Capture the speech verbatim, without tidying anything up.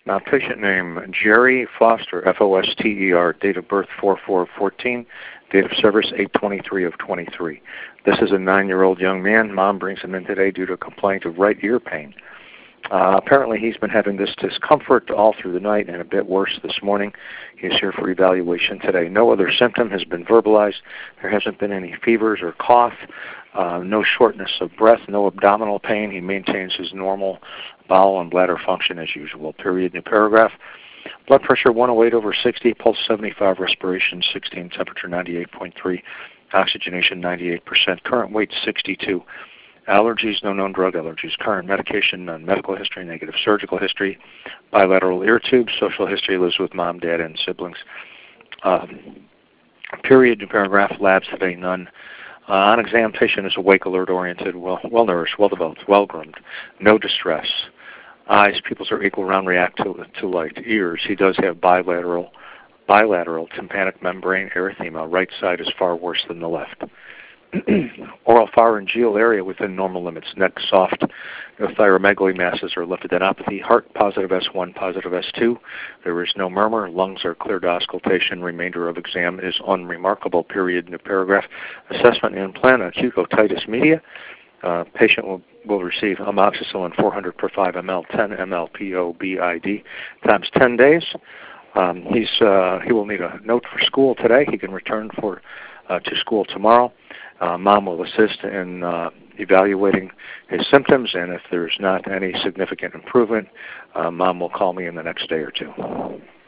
Now, patient name, Jerry Foster, F O S T E R, date of birth four four fourteen, date of service eight twenty-three of twenty-three. This is a nine-year-old young man. Mom brings him in today due to a complaint of right ear pain. Uh, apparently, he's been having this discomfort all through the night and a bit worse this morning. He's here for evaluation today. No other symptom has been verbalized. There hasn't been any fevers or cough, uh, no shortness of breath, no abdominal pain. He maintains his normal bowel and bladder function as usual. Period. New paragraph. Blood pressure one oh eight over sixty, pulse seventy-five, respiration sixteen, temperature ninety-eight point three, oxygenation ninety-eight percent, current weight sixty-two. Allergies, no known drug allergies. Current medication, none. Medical history, negative. Surgical history, bilateral ear tubes. Social history, lives with mom, dad, and siblings. Um, period, new paragraph. Labs today, none. Uh, on exam, patient is awake, alert, oriented, well, well nourished, well developed, well groomed. No distress. Eyes, pupils are equal, round, react to, to light. Ears, he does have bilateral, bilateral tympanic membrane erythema. Right side is far worse than the left. Oral pharyngeal area within normal limits. Neck soft. No thyromegaly masses or lymphadenopathy. Heart positive S one, positive S two. There is no murmur. Lungs are clear to auscultation. Remainder of exam is unremarkable. Period. New paragraph. Assessment and plan. Acute otitis media. Uh, patient will, will receive amoxicillin four hundred per five milliliters, ten milliliters P O B I D, times ten days. Um, he's uh, he will need a note for school today. He can return for uh, to school tomorrow. Uh, mom will assist in uh, evaluating his symptoms, and if there's not any significant improvement, uh, mom will call me in the next day or two.